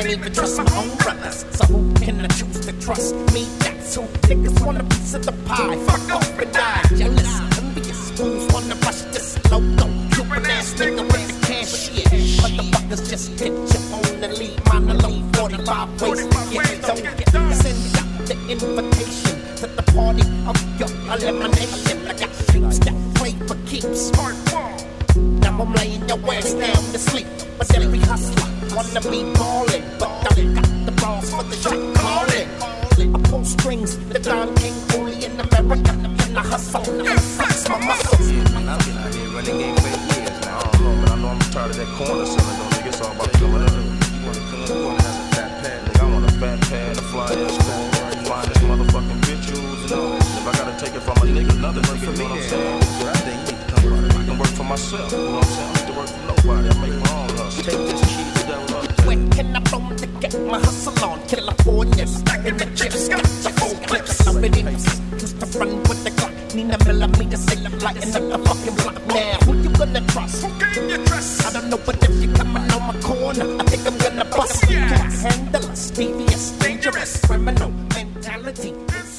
can't even trust my own brothers. So who can I choose to trust? Me, that's who. Niggas want a piece of the pie. Fuck off and die. Jealous, envious. Fools wanna rush this logo. Cupid ass nigga with the cashier. Motherfuckers just hit your phone and leave mine alone. 45 ways to get it. Don't get send out the invitation to the party of your elimination. I got peeps that pray for keeps. Now I'm laying your ass down to sleep. But every hustler wanna be ballin', but I got the balls for the shot calling. I pull strings, the Don King only in America. And I hustle, and flex my muscles. I've been out here running game for years now. I don't know, but I know I'm tired of that corner selling. Don't think it's all about coming up. You want to come up, corner has a fat pad. Nigga, I want a fat pad, a fly ass pad. Flying this motherfucking bitches and all that. If I gotta take it from a nigga, another nigga, you know what I'm saying? But I think you need to come right. I can work for myself, you know what I'm saying? I don't need to work for nobody. I make my own hustle. Take this cheese, the devil up. Where can I roam to get my hustle on? California, stacking the chips, got the whole clips. I've been in used to run with the Glock. Nina millimeter, sick, lighting up the fucking block. Now, who you gonna trust? Who can you trust? I don't know, but if you coming on my corner, I think I'm gonna bust. Can't handle us, devious, dangerous, criminal mentality.